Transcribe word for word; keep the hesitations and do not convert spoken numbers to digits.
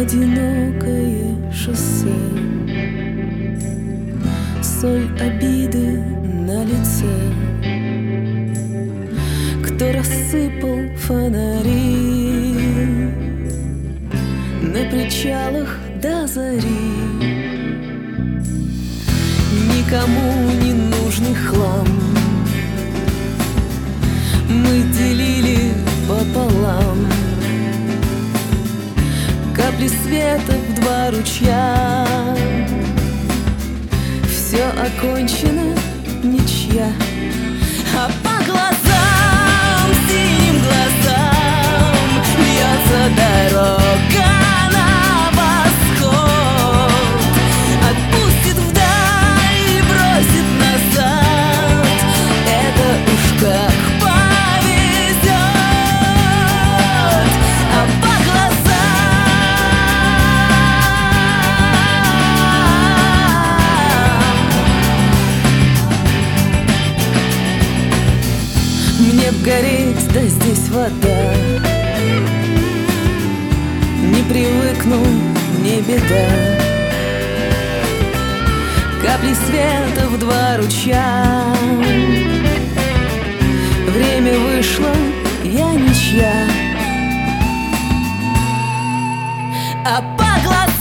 одинокое шоссе, соль обиды на лице. Кто рассыпал фонари на причалах до зари? Никому не нужный хлам мы делили пополам. Капли света в два ручья, все окончено, ничья. А по глазам, синим глазам, бьется дорога на восход. Отпустит вдаль и бросит назад, это уж как повезет. А по мне б гореть, да здесь вода. Не привыкну, не беда. Капли света в два ручья. Время вышло, я ничья. А по глазам